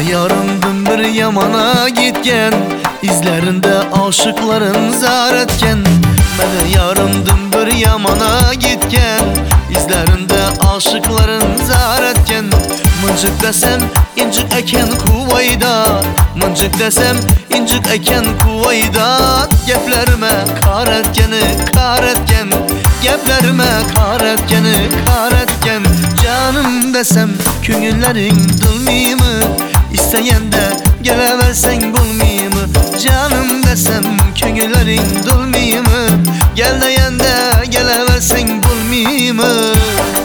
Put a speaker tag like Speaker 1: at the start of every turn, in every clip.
Speaker 1: yarımdın bir yamana gitken, izlerinde aşıkların zar etken. Mene yarımdın bir yamana gitken, izlerinde aşıkların zar etken. Mıncık desem incik eken kuvayda, mıncık desem incik eken kuvayda. Geplerime kar etkeni kar etken, geplerime kar etkeni kar etken. Canım desem köngüllerin dılmıyor mu? İsteyende geleversen bulmuyor mu? Canım desem köngüllerin dılmıyor mu? Gel deyende geleversen bulmuyor mu?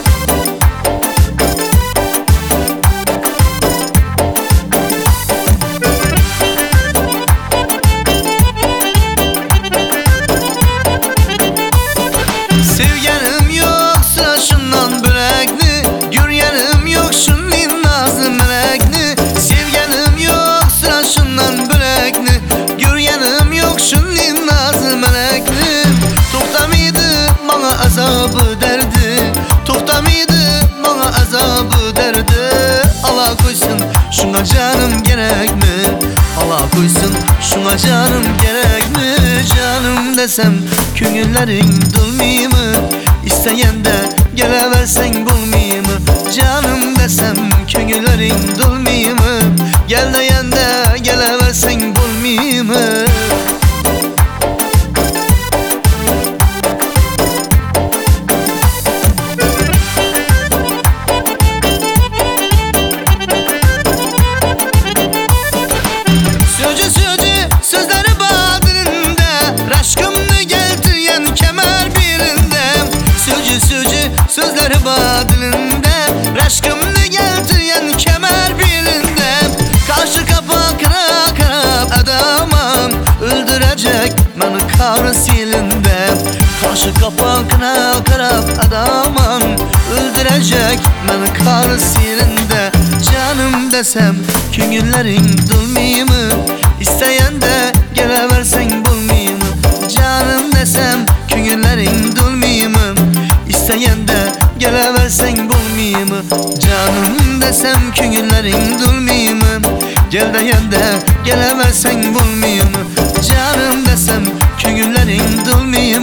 Speaker 1: Sevgenim yoksa şundan börekni, gürgenim yok şunun nazlı melekni. Sevgenim yoksa şundan börekni, gürgenim yok şunun nazlı melekni. Toxtamaydı bana azabı derdi, toxtamaydı bana azabı derdi. Ala koysun şuna canım gerek mi? Ala koysun şuna canım gerek mi? Canım desem köngüllerin dılmıyor mu? İsteyende geleversen bulmuyor mu? Canım desem köngüllerin dılmıyor mu? Gel deyende geleversen bulmuyor mu? Sözleri badilinde, raşkımdı geldiyen kemer birinde. Sözleri badilinde, raşkımdı geldiyen kemer birinde. Karşı kapak kırap adamım, öldürecek beni kar silinde. Karşı kapak kırap adamım, öldürecek beni kar silinde. Canım desem köngüllerin dılmıyor mu? İsteyende geleversen bulmuyor mu? Canım desem köngüllerin dılmıyor mu? İsteyende geleversen bulmuyor mu? Canım desem köngüllerin dılmıyor mu? Gel deyende geleversen bulmuyor mu? Canım desem köngüllerin dılmıyor